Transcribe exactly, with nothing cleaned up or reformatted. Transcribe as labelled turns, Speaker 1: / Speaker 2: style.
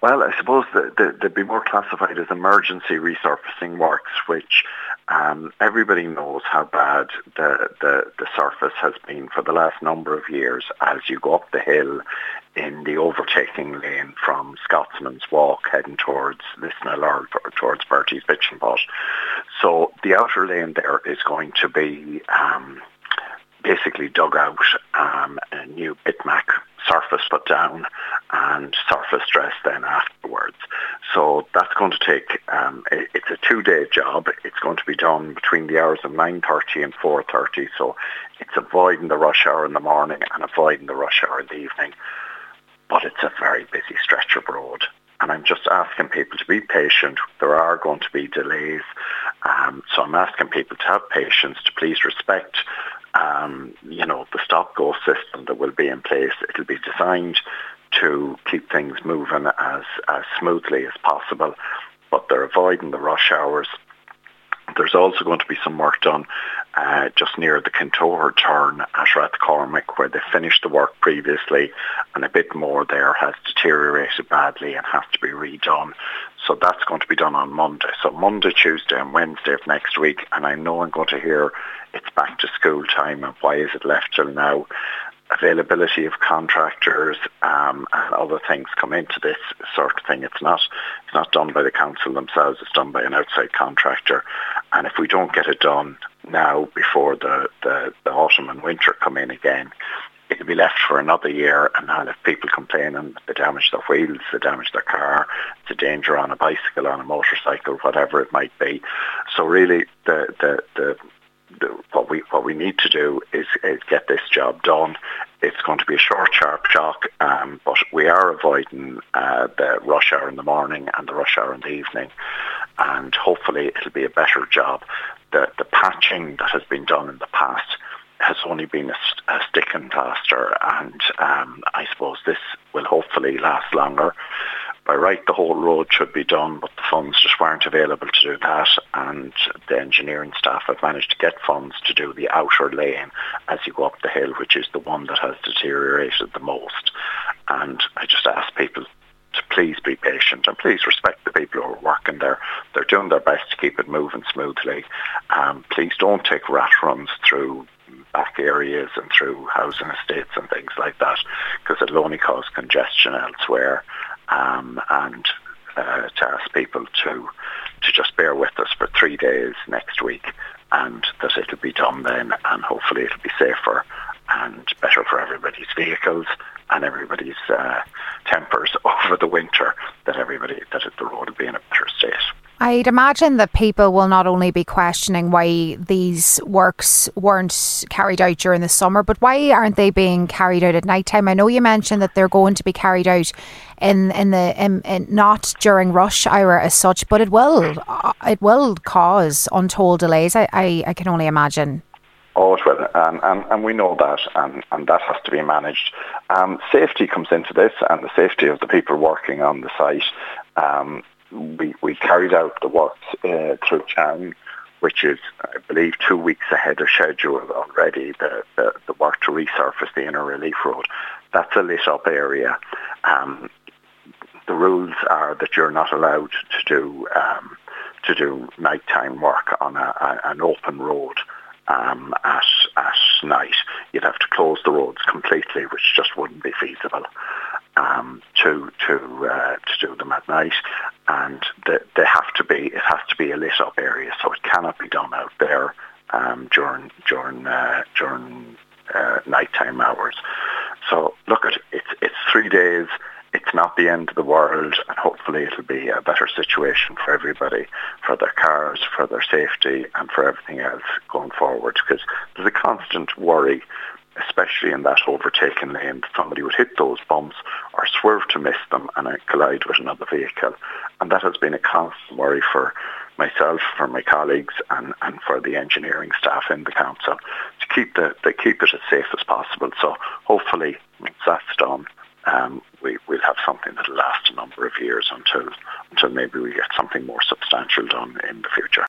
Speaker 1: Well, I suppose that the, they'd be more classified as emergency resurfacing works, which um, everybody knows how bad the, the, the surface has been for the last number of years as you go up the hill in the overtaking lane from Scotsman's Walk heading towards Lisnell or towards Bertie's Bitch and Pot. So the outer lane there is going to be um, basically dug out, um, a new bitmac surface put down and surface dress then afterwards. So that's going to take, um, it, it's a two-day job. It's going to be done between the hours of nine thirty and four thirty. So it's avoiding the rush hour in the morning and avoiding the rush hour in the evening. But it's a very busy stretch of road. And I'm just asking people to be patient. There are going to be delays. Um, so I'm asking people to have patience, to please respect Um, you know, the stop-go system that will be in place. It'll be designed to keep things moving as, as smoothly as possible, but they're avoiding the rush hours. There's also going to be some work done uh, just near the Kintoher turn at Rathcormac, where they finished the work previously, and a bit more there has deteriorated badly and has to be redone. So that's going to be done on Monday. So Monday, Tuesday and Wednesday of next week, and I know I'm going to hear it's back to school time and why is it left till now. Availability of contractors um, and other things come into this sort of thing. It's not it's not done by the council themselves, it's done by an outside contractor. And if we don't get it done now before the, the, the autumn and winter come in again, it'll be left for another year, and I'll have people complaining they damage their wheels, they damage their car, it's a danger on a bicycle, on a motorcycle, whatever it might be. So really the the, the The, what we what we need to do is, is get this job done. It's going to be a short, sharp shock, um, but we are avoiding uh, the rush hour in the morning and the rush hour in the evening, and hopefully it'll be a better job. The the patching that has been done in the past has only been a, a stick and plaster, and um, I suppose this will hopefully last longer. By right, the whole road should be done, but the funds just weren't available to do that, and the engineering staff have managed to get funds to do the outer lane as you go up the hill, which is the one that has deteriorated the most. And I just ask people to please be patient and please respect the people who are working there. They're doing their best to keep it moving smoothly. Um, please don't take rat runs through back areas and through housing estates and things like that, because it'll only cause congestion elsewhere. Um, and uh, to ask people to to just bear with us for three days next week, and that it'll be done then, and hopefully it'll be safer and better for everybody's vehicles and everybody's uh, tempers over the winter, that everybody, that the road will be in a better state.
Speaker 2: I'd imagine that people will not only be questioning why these works weren't carried out during the summer, but why aren't they being carried out at night time? I know you mentioned that they're going to be carried out in in the in, in, not during rush hour as such, but it will it will cause untold delays. I, I, I can only imagine.
Speaker 1: Oh, it will, and, and, and we know that, and, and that has to be managed. Um, safety comes into this, and the safety of the people working on the site. Um, We, we carried out the works uh, through town, which is, I believe, two weeks ahead of schedule already, the, the, the work to resurface the inner relief road. That's a lit up area. Um, the rules are that you're not allowed to do um, to do nighttime work on a, a, an open road um, at, at night. You'd have to close the roads completely, which just wouldn't be feasible. Um, to to uh, to do them at night, and the, they have to be. It has to be a lit up area, so it cannot be done out there um, during during uh, during uh, nighttime hours. So look at it's it's three days. It's not the end of the world, and hopefully it'll be a better situation for everybody, for their cars, for their safety, and for everything else going forward. Because there's a constant worry, especially in that overtaken lane, that somebody would hit those bumps or swerve to miss them and collide with another vehicle. And that has been a constant worry for myself, for my colleagues, and, and for the engineering staff in the council to keep the, the keep it as safe as possible. So hopefully, once that's done, um, we, we'll have something that will last a number of years until until maybe we get something more substantial done in the future.